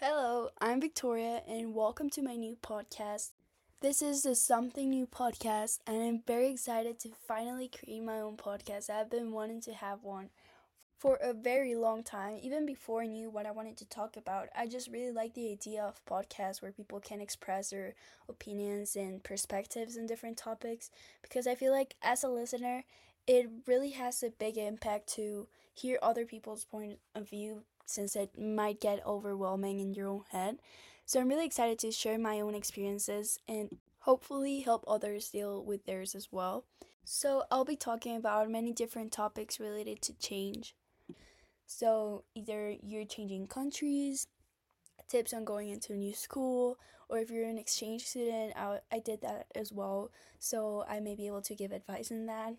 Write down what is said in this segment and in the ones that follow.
Hello, I'm Victoria, and welcome to my new podcast. This is the Something New podcast, and I'm very excited to finally create my own podcast. I've been wanting to have one for a very long time, even before I knew what I wanted to talk about. I just really like the idea of podcasts where people can express their opinions and perspectives on different topics because I feel like as a listener, it really has a big impact to hear other people's point of view since it might get overwhelming in your own head. So I'm really excited to share my own experiences and hopefully help others deal with theirs as well. So I'll be talking about many different topics related to change. So either you're changing countries, tips on going into a new school, or if you're an exchange student, I did that as well. So I may be able to give advice in that.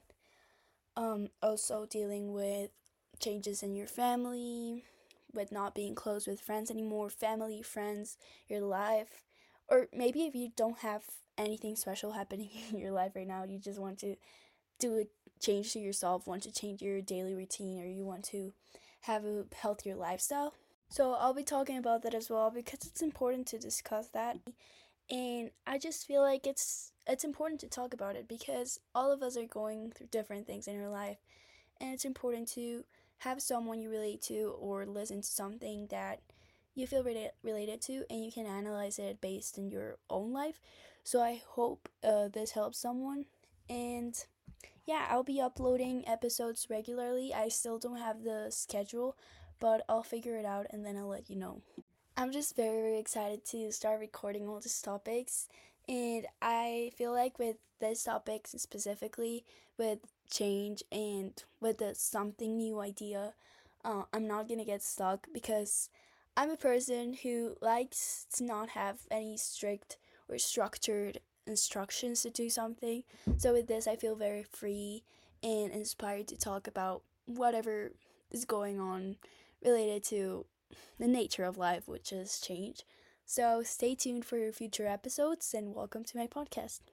Also dealing with changes in your family, with not being close with friends anymore, family, friends, your life, or maybe if you don't have anything special happening in your life right now, you just want to do a change to yourself, want to change your daily routine, or you want to have a healthier lifestyle. So I'll be talking about that as well because it's important to discuss that. And I just feel like it's important to talk about it because all of us are going through different things in our life, and it's important to have someone you relate to or listen to something that you feel related to, and you can analyze it based in your own life. So I hope this helps someone. And yeah, I'll be uploading episodes regularly. I still don't have the schedule, but I'll figure it out and then I'll let you know. I'm just very, very excited to start recording all these topics. And I feel like with this topic specifically, with change and with the something new idea, I'm not gonna get stuck because I'm a person who likes to not have any strict or structured instructions to do something. So with this, I feel very free and inspired to talk about whatever is going on related to the nature of life, which is change. So stay tuned for future episodes and welcome to my podcast.